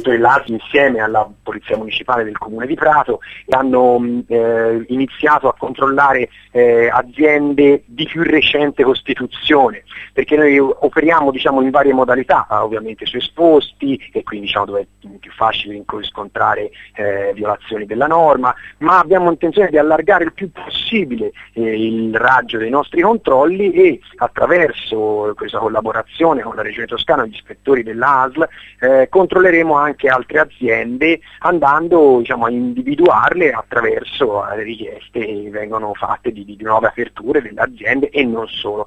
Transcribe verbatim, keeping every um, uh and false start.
direttori dell'A S L insieme alla Polizia Municipale del Comune di Prato hanno eh, iniziato a controllare eh, aziende di più recente costituzione, perché noi operiamo diciamo, in varie modalità, ovviamente su esposti, e quindi diciamo, dove è più facile riscontrare eh, violazioni della norma, ma abbiamo intenzione di allargare il più possibile eh, il raggio dei nostri controlli e attraverso questa collaborazione con la Regione Toscana e gli ispettori dell'A S L eh, controlleremo anche altre aziende andando diciamo, a individuarle attraverso le richieste che vengono fatte di, di nuove aperture delle aziende e non solo.